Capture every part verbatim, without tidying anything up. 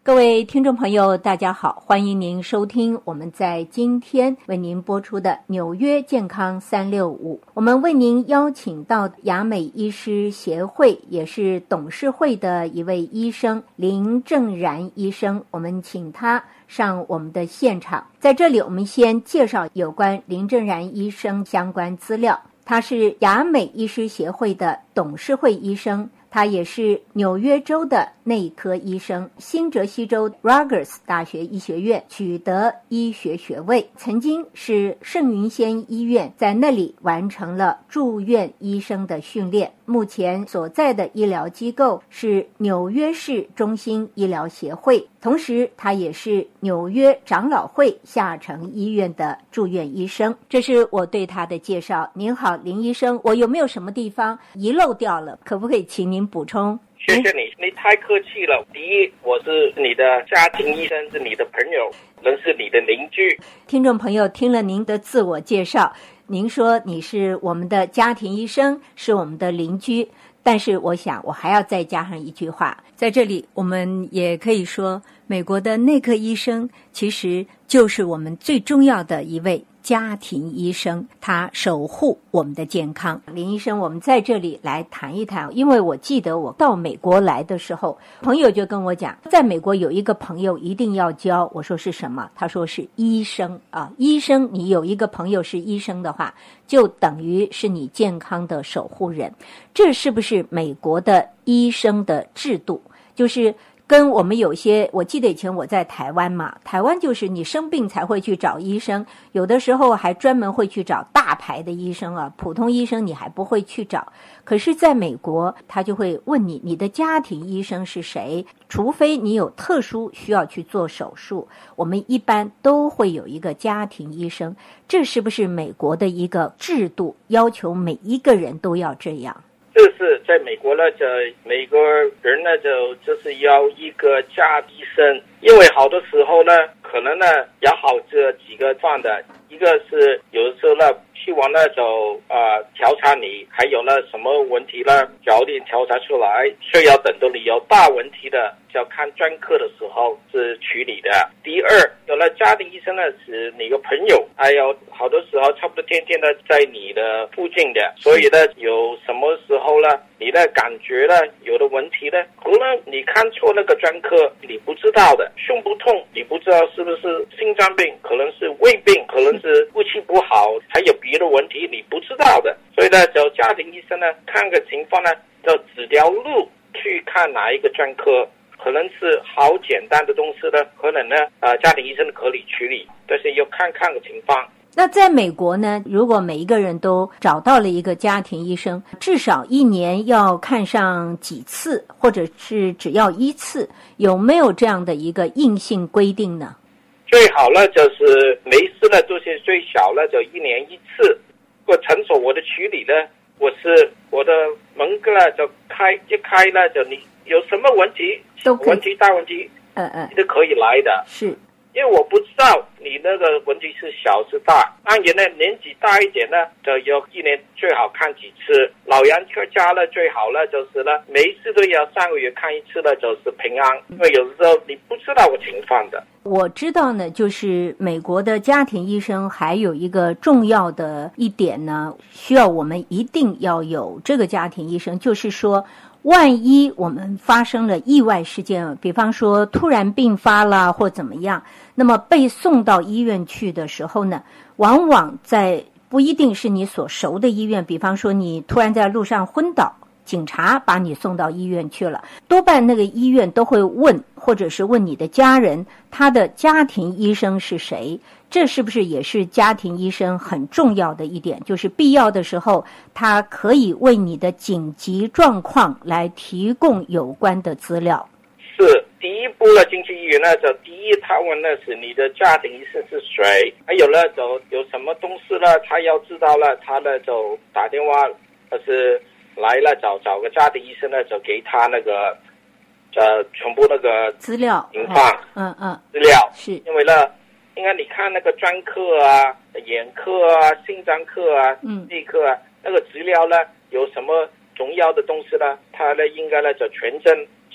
各位听众朋友大家好，欢迎您收听我们在今天为您播出的纽约健康三六五。我们为您邀请到亚美医师协会也是董事会的一位医生林正然医生，我们请他上我们的现场。在这里我们先介绍有关林正然医生相关资料。他是亚美医师协会的董事会医生，他也是纽约州的内科医生，新泽西州 Rutgers 大学医学院取得医学学位，曾经是圣云仙医院在那里完成了住院医生的训练，目前所在的医疗机构是纽约市中心医疗协会，同时他也是纽约长老会下城医院的住院医生。这是我对他的介绍。您好，林医生，我有没有什么地方遗漏掉了？可不可以请您补充？ 谢谢你，你太客气了。第一，我是你的家庭医生，是你的朋友，人是你的邻居。 听众朋友听了您的自我介绍，您说你是我们的家庭医生，是我们的邻居，但是我想我还要再加上一句话，在这里我们也可以说，美国的内科医生其实就是我们最重要的一位家庭医生，他守护我们的健康。林医生，我们在这里来谈一谈，因为我记得我到美国来的时候，朋友就跟我讲，在美国有一个朋友一定要交。我说是什么？他说是医生啊，医生，你有一个朋友是医生的话，就等于是你健康的守护人。这是不是美国的医生的制度？就是跟我们有些，我记得以前我在台湾嘛，台湾就是你生病才会去找医生，有的时候还专门会去找大牌的医生啊，普通医生你还不会去找。可是在美国，他就会问你，你的家庭医生是谁？除非你有特殊需要去做手术，我们一般都会有一个家庭医生。这是不是美国的一个制度，要求每一个人都要这样？ 这是在美国呢，就美国人呢就就是要一个家医生，因为好的时候呢，可能呢要好这几个状的，一个是有的时候呢希望呢就呃调查你，还有呢什么问题呢，早点调查出来，所以要等到你有大问题的，就要看专科的时候是处理的。第二，有了家庭医生呢是你个朋友，还有好多时候差不多天天的在你的附近的，所以呢有什么时候呢你的感觉呢有的问题呢，可能你看错那个专科，你不知道的，胸不痛你不知道是不是心脏病，可能是胃病，可能是呼吸不好，还有别的问题你不知道的，所以呢就家庭医生呢看个情况呢就指条路去看哪一个专科，可能是好简单的东西呢，可能呢呃家庭医生可以处理，但是要看看个情况。 那在美国呢，如果每一个人都找到了一个家庭医生，至少一年要看上几次，或者是只要一次，有没有这样的一个硬性规定呢？ 最好呢就是每次呢都是最少呢就一年一次。如果诊所我的处理呢，我是我的门呢就开一开呢，就你有什么问题，问题大问题， 嗯嗯， 你都可以来的。 是。 因为我不知道你那个问题是小是大，当然呢年纪大一点呢，就有一年最好看几次。老人家呢最好呢就是呢每一次都要三个月看一次呢，就是平安，因为有的时候你不知道我情况的。 我知道呢，就是美国的家庭医生还有一个重要的一点呢，需要我们一定要有这个家庭医生，就是说万一我们发生了意外事件，比方说突然病发了或怎么样，那么被送到医院去的时候呢，往往在不一定是你所熟的医院，比方说你突然在路上昏倒，警察把你送到医院去了，多半那个医院都会问，或者是问你的家人，他的家庭医生是谁。这是不是也是家庭医生很重要的一点，就是必要的时候他可以为你的紧急状况来提供有关的资料。 是第一步呢，进去医院呢，就第一他问的是你的家庭医生是谁，还有呢就有什么东西呢他要知道了，他呢就打电话或是来了找找个家庭医生呢，就给他那个呃全部那个资料情况， 嗯嗯， 资料是因为呢应该你看那个专科啊、眼科啊、心脏科啊、内科啊，那个资料呢有什么重要的东西呢，他呢应该呢就全证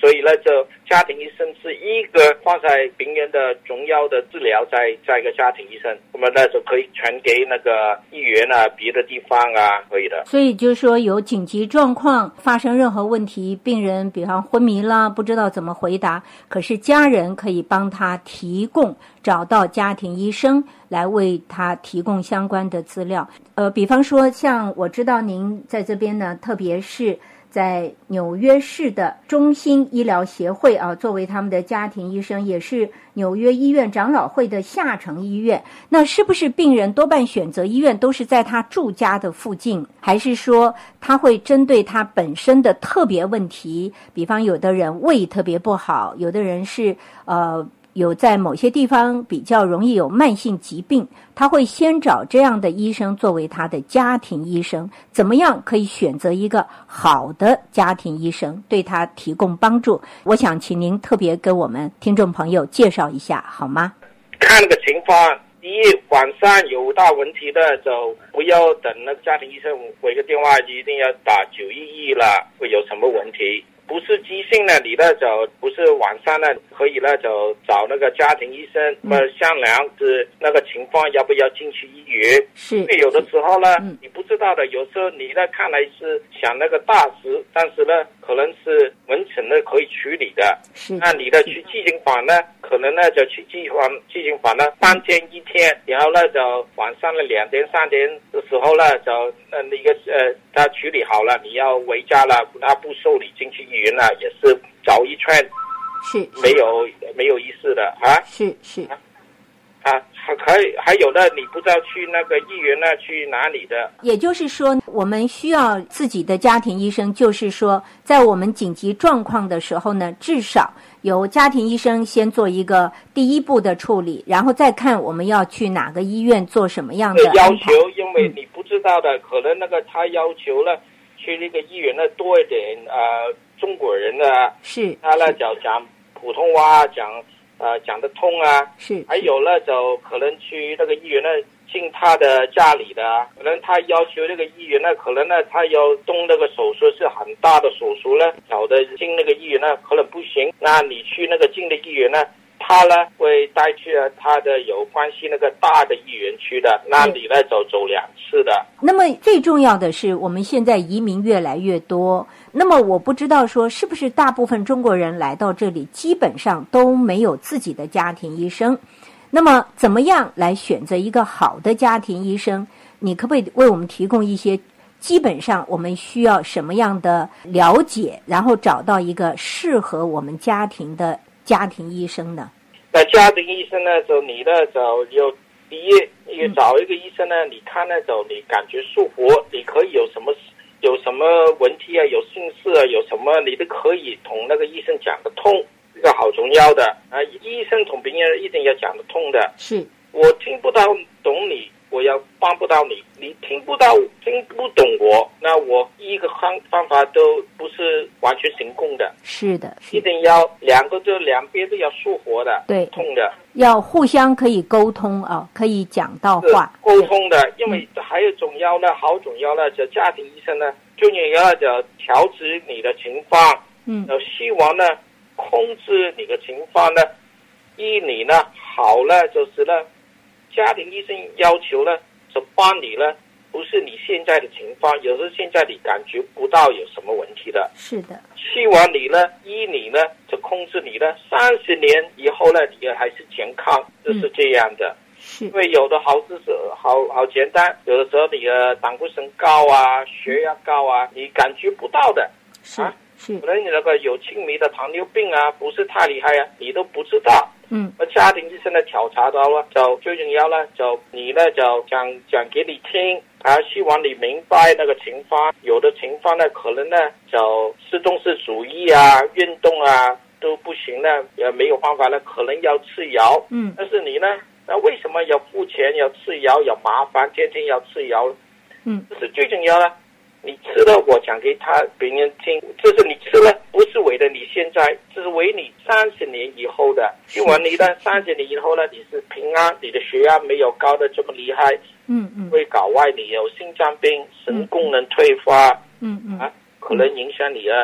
所以呢，就家庭医生是一个放在病人的重要的治疗，在在一个家庭医生，我们呢就可以传给那个医院啊，别的地方啊，可以的。 所以就是说，有紧急状况发生任何问题，病人比方昏迷了，不知道怎么回答，可是家人可以帮他提供找到家庭医生来为他提供相关的资料。呃，比方说像我知道您在这边呢，特别是在纽约市的中心医疗协会啊，作为他们的家庭医生，也是纽约医院长老会的下城医院。那是不是病人多半选择医院都是在他住家的附近，还是说他会针对他本身的特别问题，比方有的人胃特别不好，有的人是呃有在某些地方比较容易有慢性疾病，他会先找这样的医生作为他的家庭医生，怎么样可以选择一个好的家庭医生对他提供帮助？我想请您特别给我们听众朋友介绍一下好吗？ 看那个情况，第一，晚上有大问题的就不要等那个家庭医生回个电话，一定要打九一一了，会有什么问题。不是急性的，你呢就不是晚上呢，可以呢就找那个家庭医生，那么商量是那个情况要不要进去医院。 是， 因为有的时候呢， 嗯、 你不知道的，有时候你呢看来是想那个大事，但是呢可能是门诊呢可以处理的。 是， 那你呢去急诊房呢，可能呢就去急房急诊房呢三天一天，然后呢就晚上的两点三点的时候呢就呃那个呃他处理好了，你要回家了，他不收你进去医院了，也是找一圈， 是没有没有意思的啊。 是是啊，还还还有呢，你不知道去那个医院呢，去哪里的？ 也就是说，我们需要自己的家庭医生，就是说，在我们紧急状况的时候呢，至少由家庭医生先做一个第一步的处理，然后再看我们要去哪个医院做什么样的安排。 要求，因为你不知道的，嗯、可能那个他要求了去那个医院呢多一点呃中国人呢， 是他呢讲讲普通话讲。呃，讲得通啊， 是， 还有呢，就可能去那个医院呢，进他的家里的，可能他要求那个医院呢，可能呢，他要动那个手术是很大的手术呢，找的进那个医院呢，可能不行。那你去那个近的医院呢，他呢会带去他的有关系那个大的医院去的，那你呢走走两次的。 那么最重要的是，我们现在移民越来越多。那么我不知道说是不是大部分中国人来到这里基本上都没有自己的家庭医生，那么怎么样来选择一个好的家庭医生？你可不可以为我们提供一些基本上我们需要什么样的了解，然后找到一个适合我们家庭的家庭医生呢？ 那家庭医生呢，就你呢就有第一，你找一个医生呢，你看那种你感觉舒服，你可以有什么有什么问题啊，有心事啊，有什么你都可以同那个医生讲得通，这个好重要的啊！医生同病人一定要讲得通的。 是， 我听不到懂你，我要帮不到你，你听不到听不懂我，那我一个方方法都不是完全成功的。 是的，是一定要两个就两边都要舒服的， 对， 通的， 要互相可以沟通啊，可以讲到话， 沟通的。因为还有重要呢，好重要呢，就家庭医生呢，就你要就调整你的情况， 嗯， 希望呢控制你的情况呢，依你呢好了就是呢，家庭医生要求呢就帮你呢，不是你现在的情况，有时候现在你感觉不到有什么问题的。 是的， 希望你呢，依你呢，就控制你呢，三十年以后呢，你还是健康，就是这样的。 嗯、是， 因为有的好知识好好简单，有的时候你的胆固醇高啊，血压高啊，你感觉不到的。 是啊， 是， 可能你那个有轻微的糖尿病啊，不是太厉害啊，你都不知道。 嗯， 而家庭医生呢调查到了，就最重要了，就你呢就讲讲给你听，啊，希望你明白那个情况。有的情况呢，可能呢就吃东西主义啊、运动啊都不行呢，也没有办法了，可能要吃药。 嗯， 但是你呢，那为什么要付钱要吃药，要麻烦，天天要吃药？ 嗯， 这是最重要的。你吃了，我讲给他别人听，这是你吃了，不是为了你现在，这是为你三十年以后的。希望你的三十年以后呢，你是平安，你的血压没有高的这么厉害， 嗯嗯， 会搞坏你有心脏病、肾功能退化， 嗯嗯， 啊，可能影响你的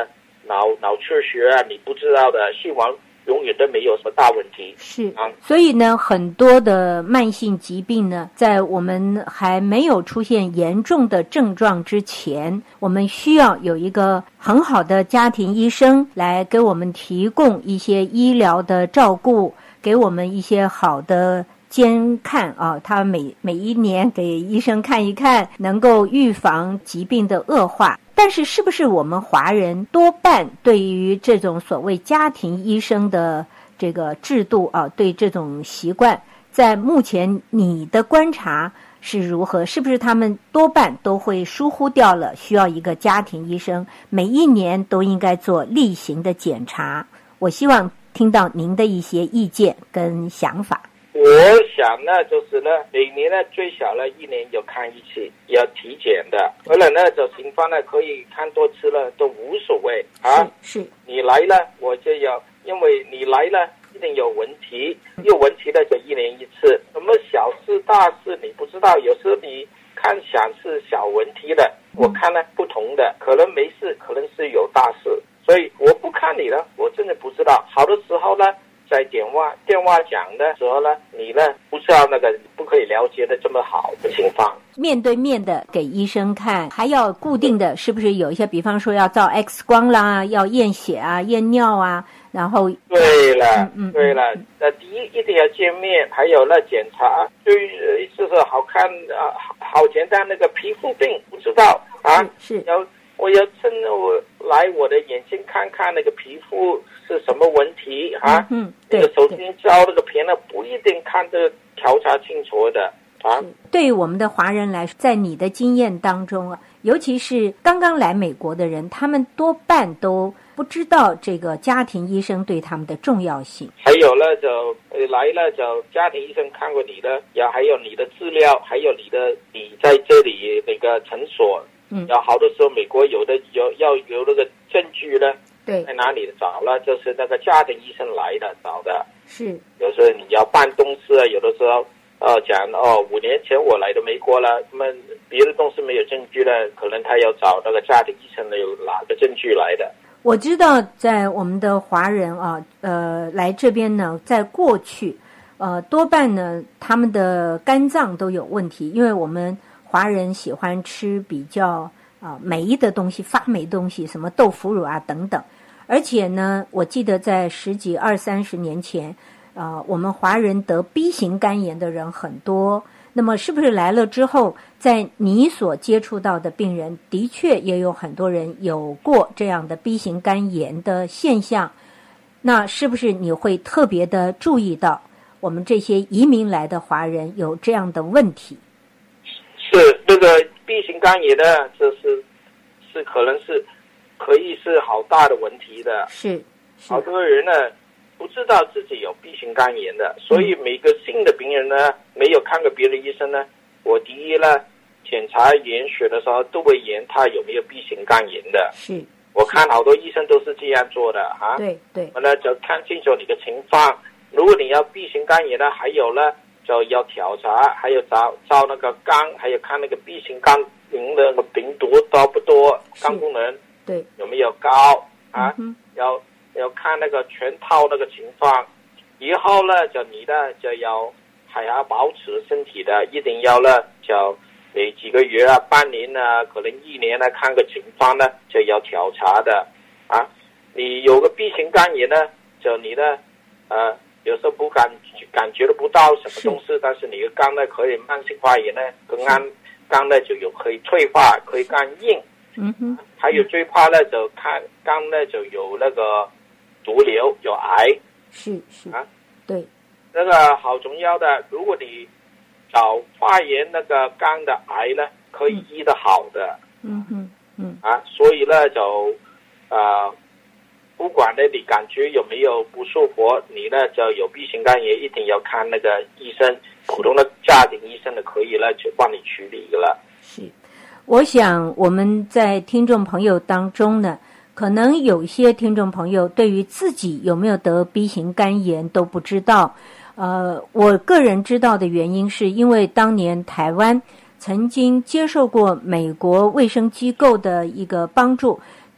脑脑缺血啊，你不知道的，希望永远都没有什么大问题。 是啊，所以呢，很多的慢性疾病呢，在我们还没有出现严重的症状之前，我们需要有一个很好的家庭医生来给我们提供一些医疗的照顾，给我们一些好的监看啊，他每每一年给医生看一看，能够预防疾病的恶化。但是是不是我们华人多半对于这种所谓家庭医生的这个制度啊，对这种习惯，在目前你的观察是如何？是不是他们多半都会疏忽掉了需要一个家庭医生，每一年都应该做例行的检查？我希望听到您的一些意见跟想法。 我想呢，就是呢，每年呢最少呢一年有看一次，要体检的。而且呢，这情况呢可以看多次了都无所谓啊。 是，是你来了我就要，因为你来了一定有问题，有问题呢就一年一次。什么小事大事你不知道，有时候你看想是小问题的，我看呢不同的，可能没事，可能是有大事，所以我不看你了，我真的不知道。好的时候呢，在电话电话讲的时候呢，你呢不知道那个不可以了解的这么好的情况， 面对面的给医生看，还要固定的，是不是有一些，比方说要照 X 光啦，要验血啊，验尿啊，然后对了， 嗯嗯对了，那第一一定要见面，还有呢检查，对，就是好看啊，好简单，那个皮肤病不知道啊， 是, 是要我要趁我来我的眼睛看看那个皮肤是什么问题啊？ 嗯， 那个手机照那个片呢，不一定看得调查清楚的啊。 对于我们的华人来说，在你的经验当中啊，尤其是刚刚来美国的人，他们多半都不知道这个家庭医生对他们的重要性。 还有呢，就来了就家庭医生看过你的，也还有你的资料，还有你的你在这里那个诊所。嗯，要好的时候，美国有的有要有那个证据呢， 对， 在哪里找了？就是那个家庭医生来的找的。 是， 有时候你要办公司啊，有的时候呃讲哦，五年前我来的美国了，那么别的东西没有证据呢，可能他要找那个家庭医生的有哪个证据来的？ 我知道，在我们的华人啊，呃，来这边呢，在过去，呃，多半呢，他们的肝脏都有问题，因为我们华人喜欢吃比较啊、呃、霉的东西、发霉的东西，什么豆腐乳啊等等。而且呢，我记得在十几、二三十年前，啊、呃，我们华人得 B 型肝炎的人很多。那么，是不是来了之后，在你所接触到的病人，的确也有很多人有过这样的 B 型肝炎的现象？那是不是你会特别的注意到我们这些移民来的华人有这样的问题？ 是那个 B 型肝炎呢，这是是可能是可以是好大的问题的。 是，是好多人呢不知道自己有 B 型肝炎的，所以每个新的病人呢，没有看过别的医生呢，我第一呢检查验血的时候都会验他有没有 B 型肝炎的。 是， 我看好多医生都是这样做的啊。 对对。 完了就看清楚你的情况，如果你要 B 型肝炎呢，还有呢。就要调查，还有照照那个肝，还有看那个 B 型肝炎的病毒多不多，肝功能对有没有高啊？ 嗯、 要要看那个全套那个情况。以后呢，就你呢就要还要保持身体的，一定要呢就每几个月啊、半年啊，可能一年呢看个情况呢就要调查的啊。你有个 B 型肝炎呢，就你呢呃。有时候不感感觉得不到什么东西，但是你的肝呢可以慢性发炎呢，跟肝肝呢就有可以退化，可以肝硬。 嗯哼。 还有最怕呢就看肝呢就有那个毒瘤，有癌。 是是啊， 对。 那个好重要的，如果你早发炎那个肝的癌呢，可以医得好的。 嗯哼嗯。 啊，所以呢就呃。不管呢，你感觉有没有不舒服，你呢就有 B 型肝炎，一定要看那个医生，普通的家庭医生的可以了，就帮你处理了。 是，我想我们在听众朋友当中呢，可能有些听众朋友对于自己有没有得 B 型肝炎都不知道。呃，我个人知道的原因是因为当年台湾曾经接受过美国卫生机构的一个帮助。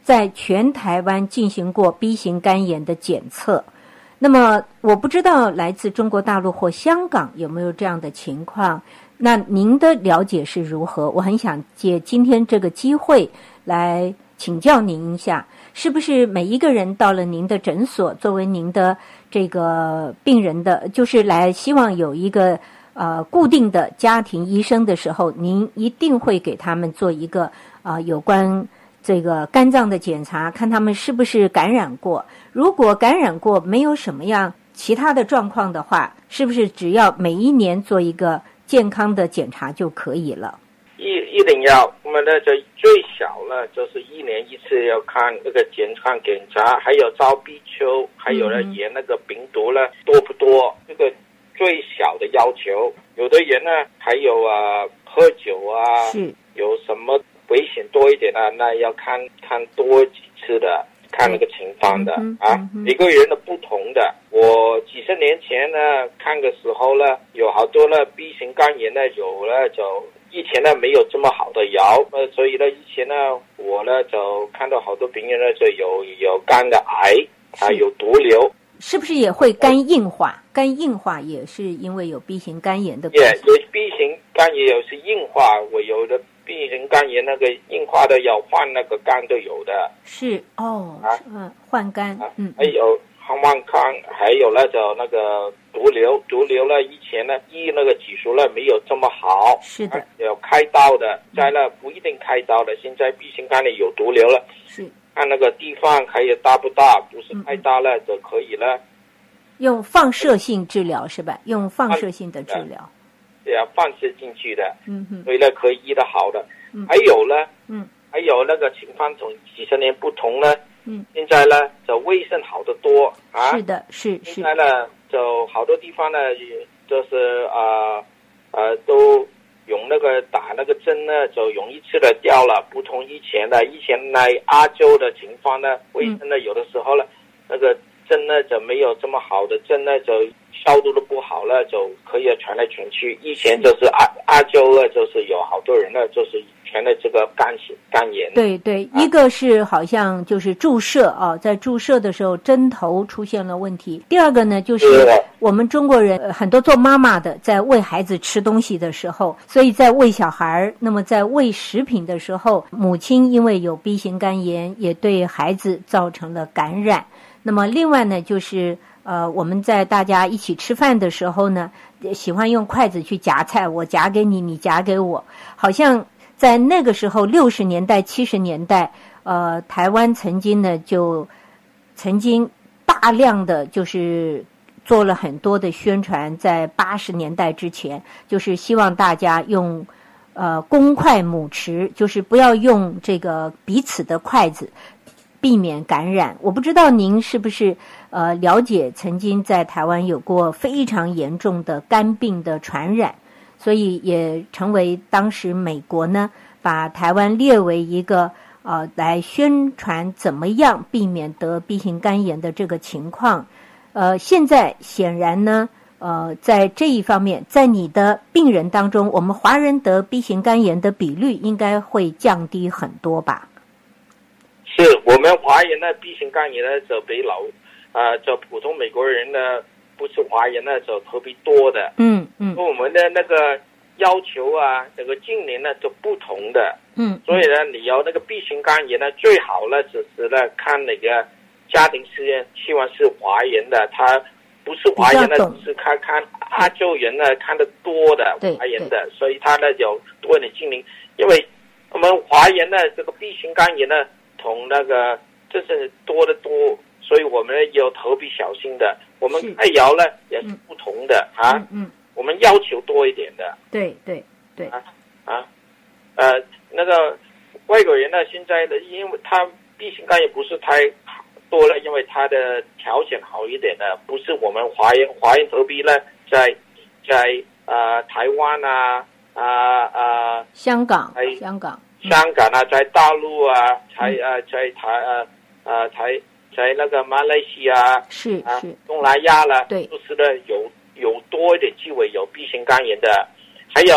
在全台湾进行过 B 型肝炎的检测。那么我不知道来自中国大陆或香港有没有这样的情况，那您的了解是如何？我很想借今天这个机会来请教您一下，是不是每一个人到了您的诊所，作为您的这个病人的，就是来希望有一个呃固定的家庭医生的时候，您一定会给他们做一个呃有关这个肝脏的检查，看他们是不是感染过。如果感染过没有什么样其他的状况的话，是不是只要每一年做一个健康的检查就可以了？ 一一定要，我们的这最小了就是一年一次要看那个健康检查，还有照 B 球，还有呢验那个病毒呢多不多，这个最小的要求。有的人呢还有啊喝酒啊， 是有什么危险多一点啊，那要看看多几次的，看那个情况的、嗯、啊、嗯，每个人的不同的。我几十年前呢看的时候呢，有好多呢 B 型肝炎呢有了，就以前呢没有这么好的药，呃，所以呢以前呢我呢就看到好多病人呢就有有肝的癌，还有毒瘤。 是不是也会肝硬化？肝硬化也是因为有 B 型肝炎的关系。 也、yeah, 有 B 型肝炎有是硬化，我有的 B 型肝炎那个硬化的要换那个肝都有的。 是哦，啊，嗯，换肝， 啊、 嗯， 还有항왕康，还有那种那个毒瘤，毒瘤呢以前呢医那个技术呢没有这么好， 是的， 要开刀的，在那不一定开刀的，现在 B 型肝炎有毒瘤了， 是。 看那个地方还有大不大，不是太大了就可以了。 用放射性治疗是吧？用放射性的治疗， 对啊，放射进去的， 嗯哼， 所以呢可以医得好的。 嗯、 还有呢， 嗯， 还有那个情况从几十年不同呢， 嗯， 现在呢就卫生好得多啊。 是的，是是。 现在呢就好多地方呢，就是啊呃, 呃都。用那个打那个针呢，就用一次的掉了，不同以前的。以前呢，亚洲的情况呢，卫生呢，有的时候呢，那个针呢就没有这么好的针呢，就消毒的不好了，就可以传来传去。以前就是亚亚洲呢，就是有好多人呢，就是传了这个肝肝炎。 对对、啊，一个是好像就是注射啊，在注射的时候针头出现了问题。第二个呢，就是我们中国人、呃、很多做妈妈的在喂孩子吃东西的时候，所以在喂小孩，那么在喂食品的时候，母亲因为有 B 型肝炎，也对孩子造成了感染。那么另外呢，就是呃，我们在大家一起吃饭的时候呢，喜欢用筷子去夹菜，我夹给你，你夹给我，好像在那个时候六十年代七十年代，呃，台湾曾经呢就曾经大量的就是做了很多的宣传，在八十年代之前，就是希望大家用呃公筷母匙，就是不要用这个彼此的筷子，避免感染。我不知道您是不是呃了解曾经在台湾有过非常严重的肝病的传染，所以也成为当时美国呢把台湾列为一个呃来宣传怎么样避免得 B 型肝炎的这个情况。呃，现在显然呢呃在这一方面，在你的病人当中，我们华人得 B 型肝炎的比率应该会降低很多吧？ 是我们华人呢 B 型肝炎呢就比老呃就普通美国人呢不是华人呢就特别多的。 嗯嗯， 我们的那个要求啊，这个今年呢就不同的。 嗯， 所以呢你要那个 B 型肝炎呢，最好呢只是呢看那个家庭实验，希望是华人的，他不是华人呢只是看看亚洲人呢看得多的华人的，所以他呢有多一点精灵。因为我们华人呢这个 B 型肝炎呢同那个这是多得多，所以我们要特别小心的。我们开药呢也是不同的、嗯、啊， 嗯， 我们要求多一点的。 对对对啊啊，呃，那个外国人呢，现在的因为他 B 型肝炎不是太多了，因为他的条件好一点的，不是我们华人华人特别呢，在在呃台湾啊啊啊， 香港，香港。 香港啊，在大陆啊，在呃，在台呃呃台在那个马来西亚是是、啊、 东南亚了， 对， 就是呢有有多一点机会有 B 型肝炎的，还有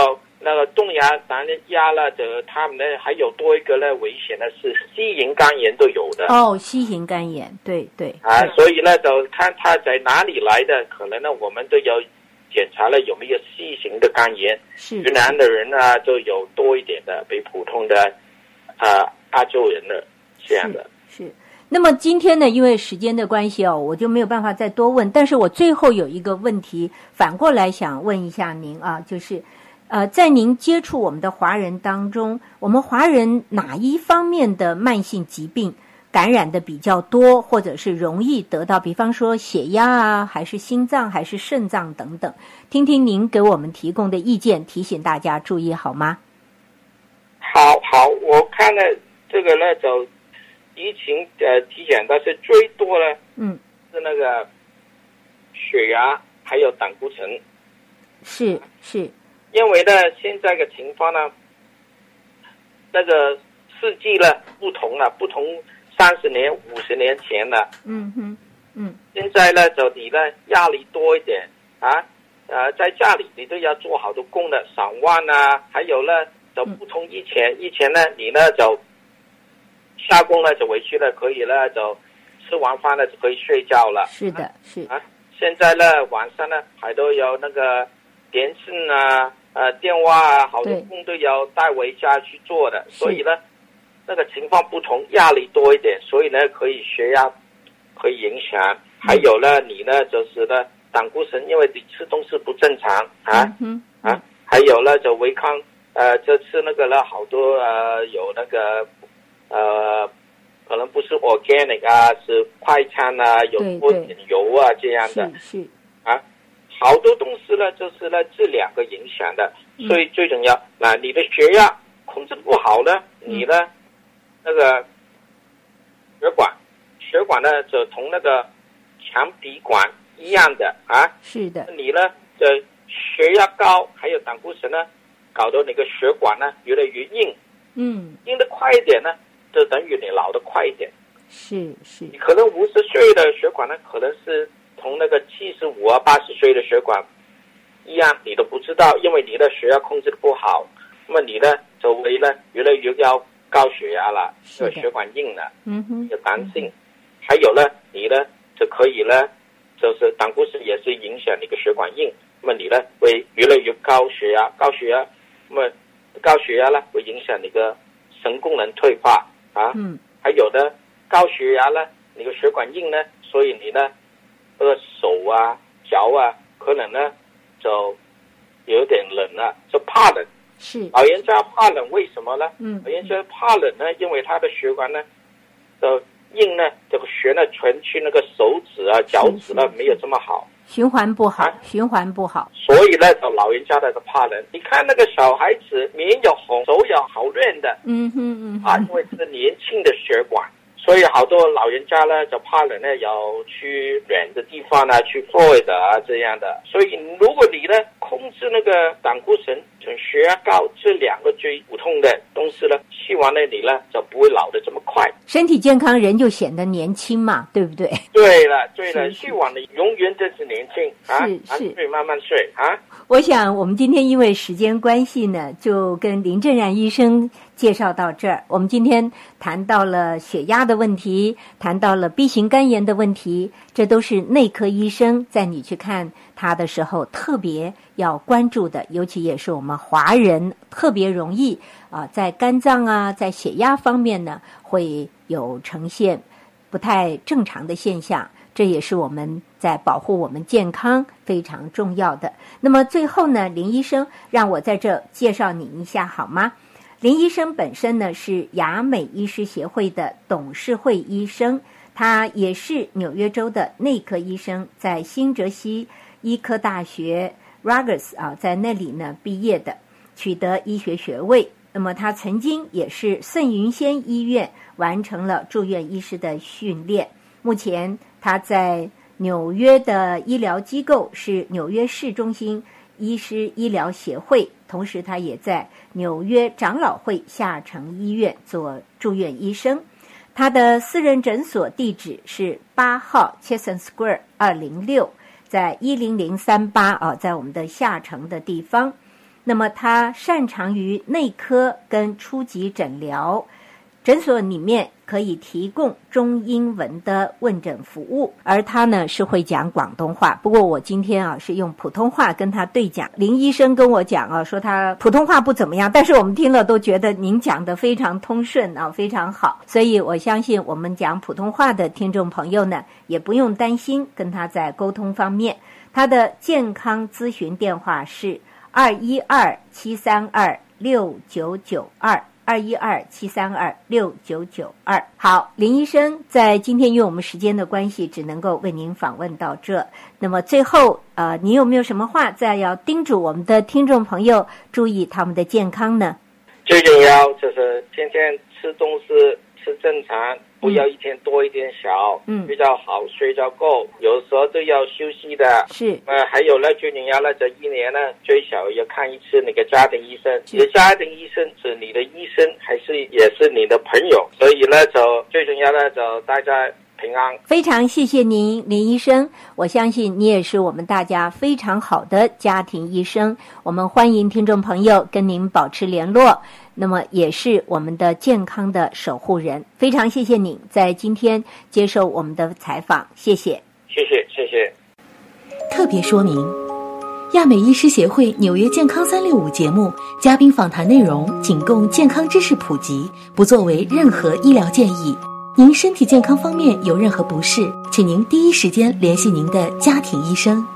那个东亚南亚了的，他们呢还有多一个呢危险的是西型肝炎都有的。 哦，西型肝炎，对对。 啊，所以呢，就看他在哪里来的，可能呢我们都要检查了有没有西型的肝炎。 是。 云南的人呢就有多一点的，比普通的呃亚洲人的这样的。 是。是那么今天呢，因为时间的关系哦，我就没有办法再多问。但是我最后有一个问题，反过来想问一下您啊，就是，呃，在您接触我们的华人当中，我们华人哪一方面的慢性疾病感染的比较多，或者是容易得到？比方说血压啊，还是心脏，还是肾脏等等？听听您给我们提供的意见，提醒大家注意好吗？ 好好，我看了这个呢，就。疫情呃体检，但是最多呢，嗯，是那个血压还有胆固醇， 是是， 因为呢现在的情况呢，那个世纪呢不同了，不同三十年、五十年前了， 嗯哼，嗯， 现在呢就你呢压力多一点啊，呃，在家里你都要做好多工的，上班啊，还有呢就不同以前，嗯、以前呢你呢就。下工了就回去了，可以了就吃完饭了就可以睡觉了。 是的，是啊。现在呢，晚上呢还都有那个电信啊、呃电话啊，好多工都要带回家去做的。所以呢，那个情况不同，压力多一点，所以呢可以血压可以影响。嗯、还有呢，你呢就是呢胆固醇，因为你吃东西不正常啊、嗯、啊，还有呢就违抗呃，这次那个呢好多呃有那个。呃，可能不是 organic 啊，是快餐啊，有多点油啊这样的， 是是啊，好多东西呢，就是呢这两个影响的，嗯、所以最重要，那你的血压控制不好呢，嗯、你呢那个血管，血管呢就同那个强皮管一样的啊， 是的， 你呢这血压高，还有胆固醇呢，搞到你个血管呢越来越硬， 嗯， 硬得快一点呢。就等于你老得快一点， 是是， 你可能五十岁的血管呢，可能是同那个七十五啊、八十岁的血管一样，你都不知道，因为你的血压控制的不好，那么你呢，周围呢越来越要高血压了，有血管硬了， 嗯哼， 有弹性，嗯、还有呢，你呢就可以呢，就是胆固醇也是影响你的血管硬，那么你呢会越来越高血压，高血压，那么高血压呢会影响你的肾功能退化。啊，嗯，还有呢，高血压呢，你的血管硬呢，所以你呢，这个手啊、脚啊，可能呢就有点冷了，就怕冷。 是， 老人家怕冷，为什么呢？ 嗯， 老人家怕冷呢，因为他的血管呢，的硬呢，这个血呢传去那个手指啊、脚趾呢，没有这么好。 循环不好，啊、循环不好， 所以呢，就老人家的怕冷。你看那个小孩子脸有红，手有好润的， 嗯哼嗯哼， 啊，因为是年轻的血管，所以好多老人家呢就怕冷呢，要去远的地方呢，去 Florida 啊这样的。所以如果你呢控制那个胆固醇跟血压高这两个最普通的东西呢，希望呢你呢就不会老得这么快， 身体健康，人就显得年轻嘛，对不对？ 对了对了，希望你永远都是年轻啊， 是是， 睡慢慢睡啊。 我想我们今天因为时间关系呢，就跟林正然医生介绍到这儿。我们今天谈到了血压的问题，谈到了 B 型肝炎的问题，这都是内科医生在你去看他的时候特别要关注的，尤其也是我们华人特别容易啊、呃，在肝脏啊，在血压方面呢，会有呈现不太正常的现象。这也是我们在保护我们健康非常重要的。那么最后呢，林医生让我在这介绍你一下好吗？林医生本身呢是亚美医师协会的董事会医生，他也是纽约州的内科医生，在新泽西医科大学 Rutgers 啊，在那里呢毕业的，取得医学学位。那么他曾经也是圣云仙医院完成了住院医师的训练，目前他在纽约的医疗机构是纽约市中心医师医疗协会，同时他也在纽约长老会下城医院做住院医生。他的私人诊所地址是八号 Chestnut Square 二零六，在一零零三八啊，在我们的下城的地方。 那么他擅长于内科跟初级诊疗，诊所里面可以提供中英文的问诊服务，而他呢是会讲广东话。不过我今天啊是用普通话跟他对讲。林医生跟我讲啊，说他普通话不怎么样，但是我们听了都觉得您讲得非常通顺啊，非常好。所以我相信我们讲普通话的听众朋友呢，也不用担心跟他在沟通方面。他的健康咨询电话是二一二七三二六九九二。二一二七三二六九九二。好，林医生在今天因为我们时间的关系，只能够为您访问到这。那么最后，呃，您有没有什么话再要叮嘱我们的听众朋友注意他们的健康呢？ 最重要就是天天吃东西吃正常，不要一天多一天少，嗯，比较好，睡觉够，有时候都要休息的。 是， 呃，还有呢，最重要呢，这一年呢，最少要看一次那个家庭医生。你的家庭医生是你的医生，还是也是你的朋友？所以呢，就最重要的就大家平安。 非常谢谢您，林医生。我相信你也是我们大家非常好的家庭医生。我们欢迎听众朋友跟您保持联络。那么也是我们的健康的守护人。非常谢谢你在今天接受我们的采访，谢谢。 谢谢，谢谢。 特别说明，亚美医师协会纽约健康三六五节目嘉宾访谈内容仅供健康知识普及，不作为任何医疗建议。您身体健康方面有任何不适，请您第一时间联系您的家庭医生。